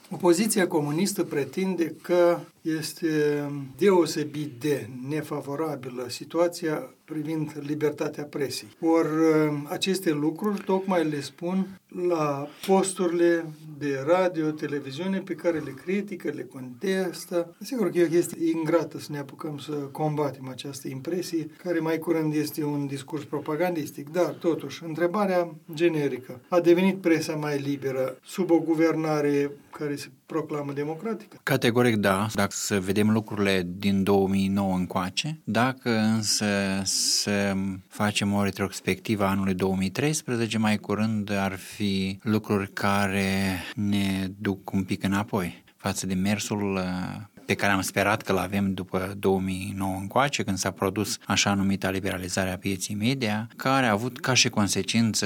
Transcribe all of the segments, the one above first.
Opoziția comunistă pretinde că este deosebit de nefavorabilă situația privind libertatea presei. Ori aceste lucruri tocmai le spun la posturile de radio, televiziune pe care le critică, le contestă. Sigur că e o chestie ingrată să ne apucăm să combatem această impresie, care mai curând este un discurs propagandistic, dar totuși, întrebarea generică. A devenit presa mai liberă sub o guvernare care se proclamă democratică? Categoric da, dacă să vedem lucrurile din 2009 încoace, dacă însă să facem o retrospectivă a anului 2013, mai curând ar fi lucruri care ne duc un pic înapoi față de mersul pe care am sperat că l-avem după 2009 încoace, când s-a produs așa numita liberalizare a pieței media, care a avut ca și consecință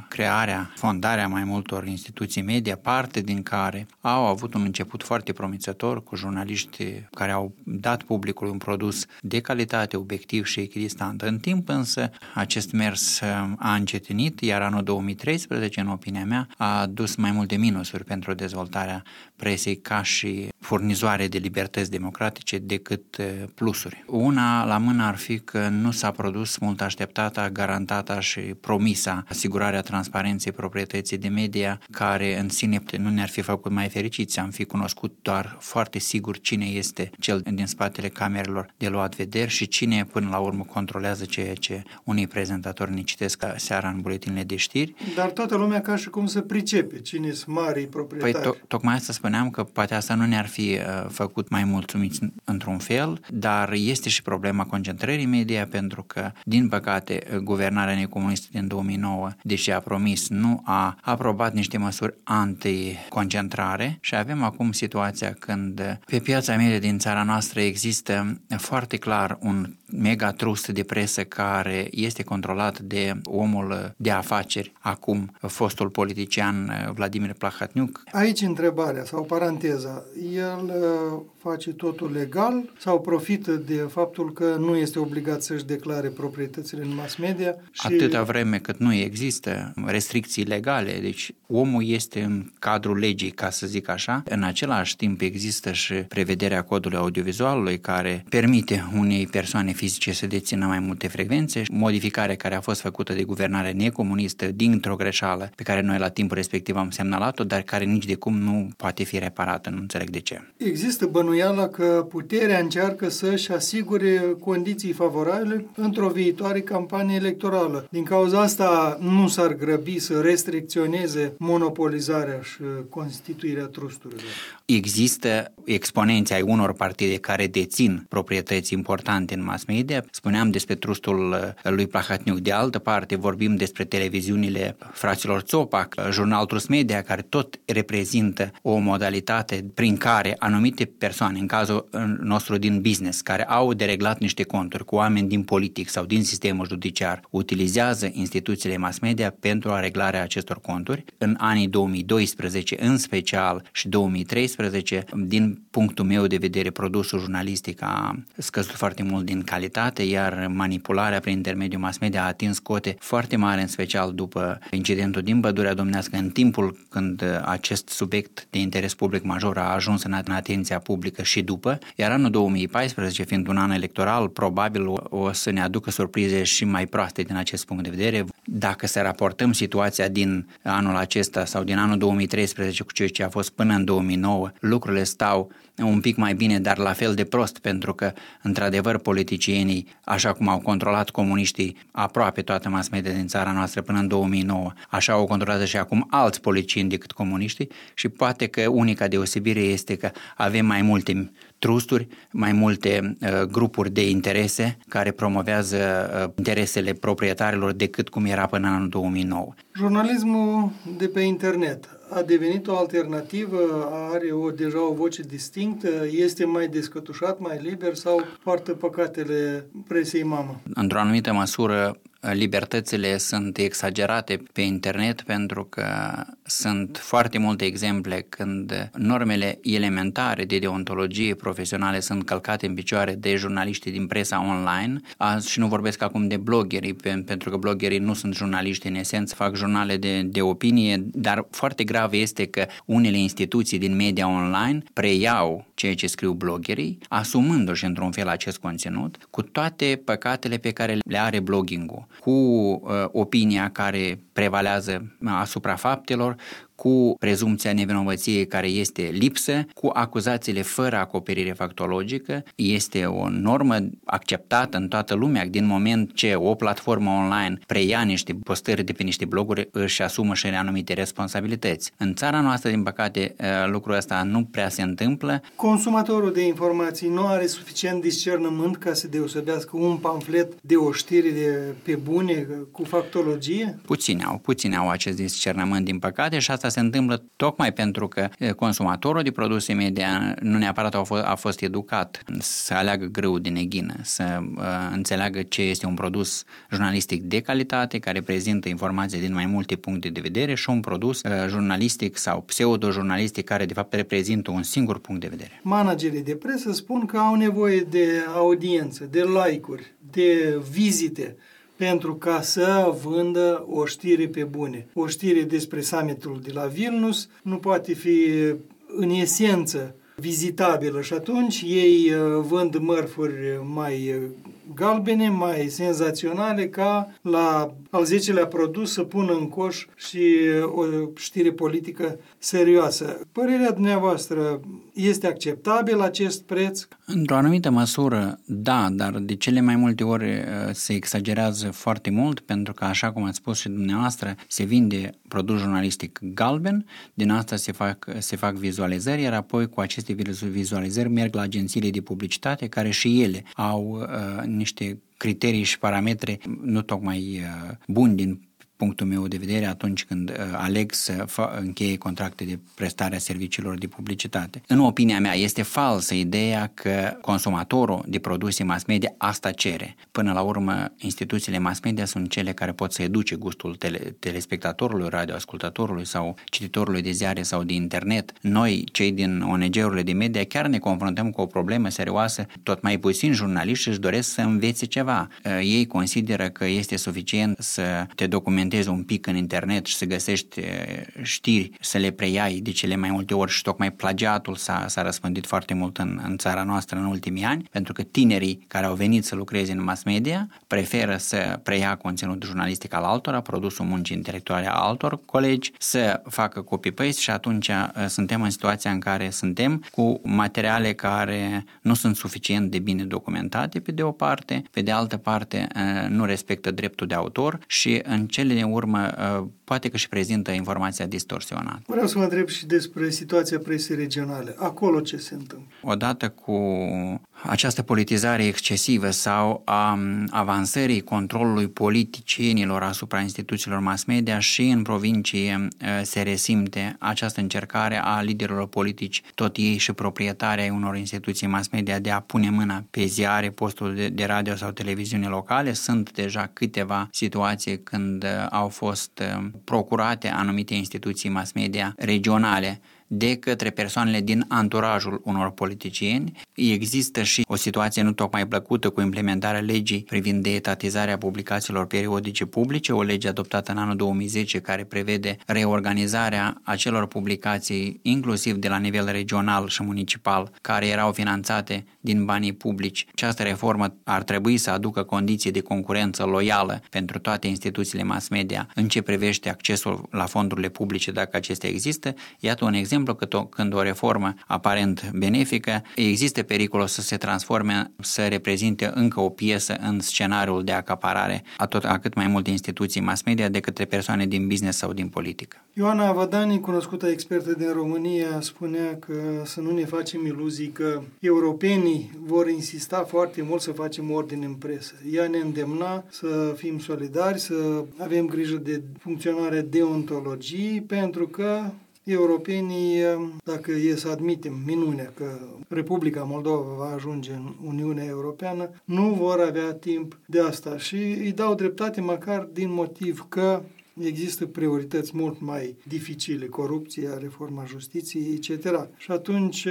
fondarea mai multor instituții media, parte din care au avut un început foarte promițător cu jurnaliști care au dat publicului un produs de calitate, obiectiv și echidistant. În timp însă acest mers a încetinit, iar anul 2013, în opinia mea, a adus mai multe minusuri pentru dezvoltarea presei ca și furnizoare de libertăți democratice decât plusuri. Una la mână ar fi că nu s-a produs mult așteptata, garantata și promisa asigurarea transparenței proprietății de media, care în sine nu ne-ar fi făcut mai fericiți. Am fi cunoscut doar foarte sigur cine este cel din spatele camerelor de luat vederi și cine până la urmă controlează ceea ce unii prezentatori ne citesc seara în buletinele de știri. Dar toată lumea ca și cum să pricepe cine sunt marii proprietari. Păi tocmai asta spuneam, că poate asta nu ne-ar fi făcut mai mulțumiți într-un fel, dar este și problema concentrării media, pentru că, din păcate, guvernarea necomunistă din 2009, deși a promis, nu a aprobat niște măsuri anticoncentrare și avem acum situația când pe piața media din țara noastră există foarte clar un mega trust de presă care este controlat de omul de afaceri, acum fostul politician Vladimir Plahotniuc. Aici întrebarea sau paranteza, el face totul legal sau profită de faptul că nu este obligat să-și declare proprietățile în mass media? Atâta vreme cât nu există restricții legale, deci omul este în cadrul legii, ca să zic așa. În același timp există și prevederea codului audiovizualului care permite unei persoane fizice să dețină mai multe frecvențe, modificare care a fost făcută de guvernare necomunistă dintr-o greșeală pe care noi la timpul respectiv am semnalat-o, dar care nici de cum nu poate fi reparată, nu înțeleg de ce. Există bănuiala că puterea încearcă să-și asigure condiții favorabile într-o viitoare campanie electorală. Din cauza asta nu s-ar grăbi să restricționeze monopolizarea și constituirea trusturilor. Există exponenți ai unor partide care dețin proprietăți importante în mass media. Spuneam despre trustul lui Plahotniuc. De altă parte, vorbim despre televiziunile fraților Țopac, jurnal Trust Media, care tot reprezintă o modalitate prin care anumite persoane, în cazul nostru din business, care au dereglat niște conturi cu oameni din politic sau din sistemul judiciar, utilizează instituțiile mass media pentru a reglarea acestor conturi. În anii 2012, în special, și 2013, din punctul meu de vedere, produsul jurnalistic a scăzut foarte mult din calitate, iar manipularea prin intermediul mass media a atins cote foarte mari, în special după incidentul din Pădurea Domnească, în timpul când acest subiect de interes public major a ajuns în atenția publică și după, iar anul 2014, fiind un an electoral, probabil o să ne aducă surprize și mai proaste din acest punct de vedere. Dacă să raportăm situația din anul acesta sau din anul 2013 cu ceea ce a fost până în 2009, lucrurile stau un pic mai bine, dar la fel de prost, pentru că, într-adevăr, politicienii, așa cum au controlat comuniștii aproape toată mass media din țara noastră până în 2009, așa o controlează și acum alți politicieni decât comuniștii și poate că unica deosebire este că avem mai multe trusturi, mai multe grupuri de interese care promovează interesele proprietarilor decât cum era până în anul 2009. Jurnalismul de pe internet a devenit o alternativă, are deja o voce distinctă, este mai descătușat, mai liber sau poartă păcatele presei mamă? Într-o anumită măsură, libertățile sunt exagerate pe internet, pentru că sunt foarte multe exemple când normele elementare de deontologie profesionale sunt călcate în picioare de jurnaliștii din presa online. Și nu vorbesc acum de bloggerii, pentru că bloggerii nu sunt jurnaliști în esență, fac jurnale de opinie, dar foarte grav este că unele instituții din media online preiau ceea ce scriu bloggerii, asumându-și într-un fel acest conținut, cu toate păcatele pe care le are blogging-ul, cu opinia care prevalează asupra faptelor, cu prezumția nevinovăției care este lipsă, cu acuzațiile fără acoperire factologică. Este o normă acceptată în toată lumea din moment ce o platformă online preia niște postări de pe niște bloguri, își asumă și anumite responsabilități. În țara noastră, din păcate, lucrul ăsta nu prea se întâmplă. Consumatorul de informații nu are suficient discernământ ca să deosebească un pamflet de o știre de pe bune cu factologie? Puțini au acest discernământ, din păcate, și asta se întâmplă tocmai pentru că consumatorul de produse media nu neapărat a fost educat să aleagă grâu din neghină, să înțeleagă ce este un produs jurnalistic de calitate, care prezintă informații din mai multe puncte de vedere, și un produs jurnalistic sau pseudo-jurnalistic care de fapt reprezintă un singur punct de vedere. Managerii de presă spun că au nevoie de audiență, de like-uri, de vizite, pentru ca să vândă o știre pe bune. O știre despre summitul de la Vilnius nu poate fi în esență vizitabilă și atunci ei vând mărfuri mai galbene, mai senzaționale, ca la al 10-lea produs să pună în coș și o știre politică serioasă. Părerea dumneavoastră, este acceptabil acest preț? Într-o anumită măsură, da, dar de cele mai multe ori se exagerează foarte mult, pentru că, așa cum ați spus și dumneavoastră, se vinde produs jurnalistic galben, din asta se fac vizualizări, iar apoi cu aceste vizualizări merg la agențiile de publicitate, care și ele au niște criterii și parametri nu tocmai buni din punctul meu de vedere atunci când aleg să încheie contracte de prestare a serviciilor de publicitate. În opinia mea, este falsă ideea că consumatorul de produse mass media asta cere. Până la urmă, instituțiile mass media sunt cele care pot să educe gustul telespectatorului, radioascultătorului sau cititorului de ziare sau de internet. Noi, cei din ONG-urile de media, chiar ne confruntăm cu o problemă serioasă. Tot mai puțin jurnaliști își doresc să învețe ceva. Ei consideră că este suficient să te documentezi un pic în internet și să găsești știri, să le preiai de cele mai multe ori, și tocmai plagiatul s-a răspândit foarte mult în țara noastră în ultimii ani, pentru că tinerii care au venit să lucreze în mass media preferă să preia conținutul jurnalistic al altora, produsul muncii intelectuale a altor colegi, să facă copy-paste, și atunci suntem în situația în care suntem, cu materiale care nu sunt suficient de bine documentate pe de o parte, pe de altă parte nu respectă dreptul de autor și în cele din urmă poate că și prezintă informația distorsionată. Vreau să vă întreb și despre situația presei regionale. Acolo ce se întâmplă? Odată cu această politizare excesivă sau a avansării controlului politicienilor asupra instituțiilor mass media, și în provincie se resimte această încercare a liderilor politici, tot ei și proprietari ai unor instituții mass media, de a pune mâna pe ziare, posturi de radio sau televiziune locale. Sunt deja câteva situații când au fost procurate anumite instituții mass media regionale de către persoanele din anturajul unor politicieni. Există și o situație nu tocmai plăcută cu implementarea legii privind deetatizarea publicațiilor periodice publice, o lege adoptată în anul 2010 care prevede reorganizarea acelor publicații, inclusiv de la nivel regional și municipal, care erau finanțate din banii publici. Această reformă ar trebui să aducă condiții de concurență loială pentru toate instituțiile mass media în ce privește accesul la fondurile publice, dacă acestea există. Iată un exemplu că când o reformă aparent benefică, există pericolul să se transforme, să reprezinte încă o piesă în scenariul de acaparare a cât mai multe instituții mass media de către persoane din business sau din politică. Ioana Vadani, cunoscută expertă din România, spunea că să nu ne facem iluzii că europenii vor insista foarte mult să facem ordine în presă. Ea ne îndemna să fim solidari, să avem grijă de funcționarea deontologiei, pentru că europenii, dacă e să admitem minunea că Republica Moldova va ajunge în Uniunea Europeană, nu vor avea timp de asta și îi dau dreptate măcar din motiv că există priorități mult mai dificile, corupția, reforma justiției, etc. Și atunci,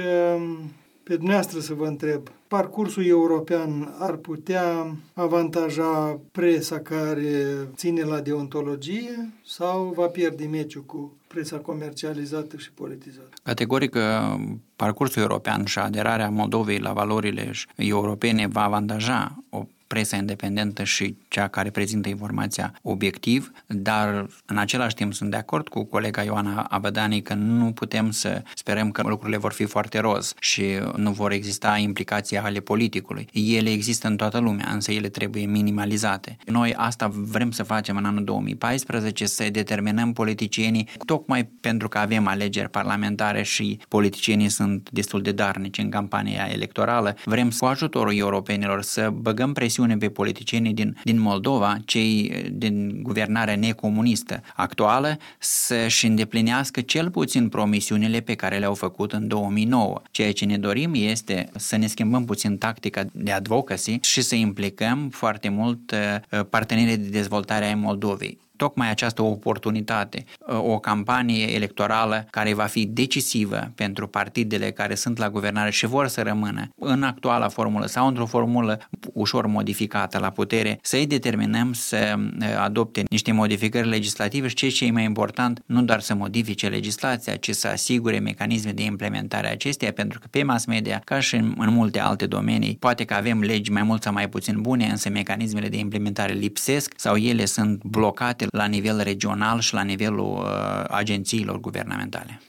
pe dumneavoastră să vă întreb, parcursul european ar putea avantaja presa care ține la deontologie sau va pierde meciul cu presa comercializată și politizată? Categoric, parcursul european și aderarea Moldovei la valorile europene va avantaja o presa independentă și cea care prezintă informația obiectiv, dar în același timp sunt de acord cu colega Ioana Abădani că nu putem să sperăm că lucrurile vor fi foarte roz și nu vor exista implicații ale politicului. Ele există în toată lumea, însă ele trebuie minimalizate. Noi asta vrem să facem în anul 2014, să determinăm politicienii, tocmai pentru că avem alegeri parlamentare și politicienii sunt destul de darnici în campania electorală. Vrem cu ajutorul europenilor să băgăm presiune pe politicienii din Moldova, cei din guvernarea necomunistă actuală, să-și îndeplinească cel puțin promisiunile pe care le-au făcut în 2009. Ceea ce ne dorim este să ne schimbăm puțin tactica de advocacy și să implicăm foarte mult partenerii de dezvoltare ai Moldovei. Tocmai această oportunitate, o campanie electorală care va fi decisivă pentru partidele care sunt la guvernare și vor să rămână în actuala formulă sau într-o formulă ușor modificată la putere, să-i determinăm să adopte niște modificări legislative și ce e mai important, nu doar să modifice legislația, ci să asigure mecanisme de implementare a acesteia, pentru că pe mass media, ca și în multe alte domenii, poate că avem legi mai mult sau mai puțin bune, însă mecanismele de implementare lipsesc sau ele sunt blocate la nivel regional și la nivelul agențiilor guvernamentale.